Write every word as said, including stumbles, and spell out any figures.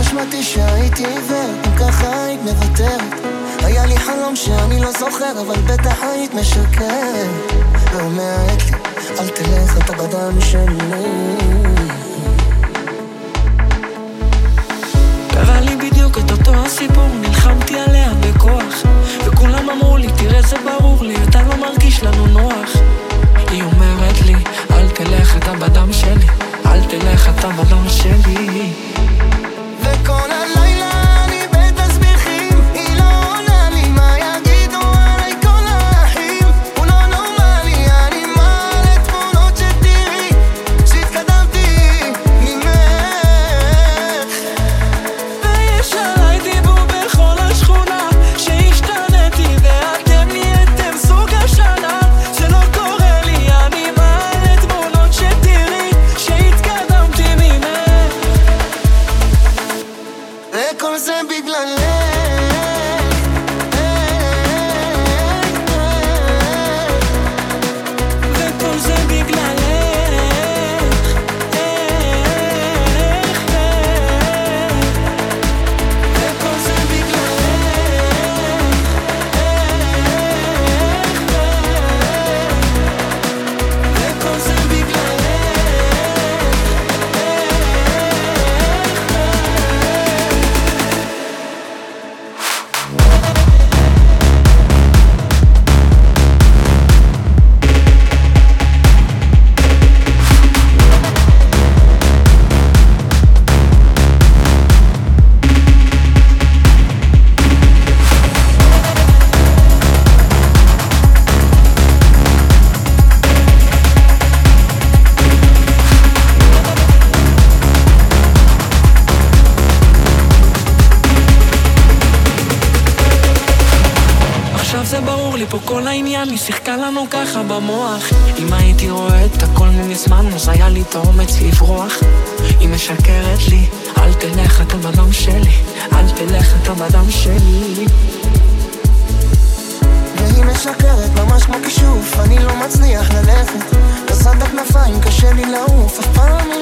נשמתי שהייתי עיוור, אם ככה היית מוותרת. היה לי חלום שאני לא זוכר, אבל בטח היית משקרת ואומרת לי, אל תלך, אתה בדם שלי. קרה לי בדיוק את אותו הסיפור, נלחמתי עליה בכוח, וכולם אמרו לי, תראה זה ברור לי, אתה לא מרגיש לנו נוח. היא אומרת לי, אל תלך, אתה בדם שלי, אל תלך, אתה בדם שלי. וכל הלילה אני בתסביכים, היא לא עונה לי, מה יגידו עליי כל האחים? הוא לא נורמלי, אני מעלה תמונות שתראי שהתקדמתי ממך. ויש עליי דיבור בכל השכונה שהשתנתי ואתם נהייתם סוג השנה. זה לא קורה לי, אני מעלה תמונות שתראי שהתקדמתי ממך. וכל זה בגללך, וכל זה בגללך, וכל זה בגללך, וכל זה בגללך. עכשיו זה ברור לי פה כל העניין, היא שיחקה לנו ככה במוח. אם הייתי רואה את הכל מזמן, אז היה לי את האומץ לברוח. היא משקרת לי, אל תלך, אתה בדם שלי, אל תלך, אתה בדם שלי. והיא משקרת ממש כמו כישוף, אני לא מצליח ללכת, לצד הכנפיים קשה לי לעוף, אף פעם